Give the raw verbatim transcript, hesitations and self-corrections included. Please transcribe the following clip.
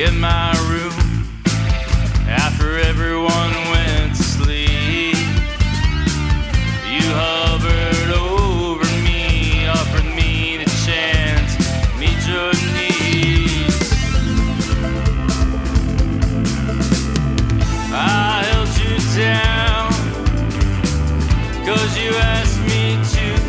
in my room after everyone went to sleep. You hovered over me, offered me the chance to meet your needs. I held you down, 'cause you asked me to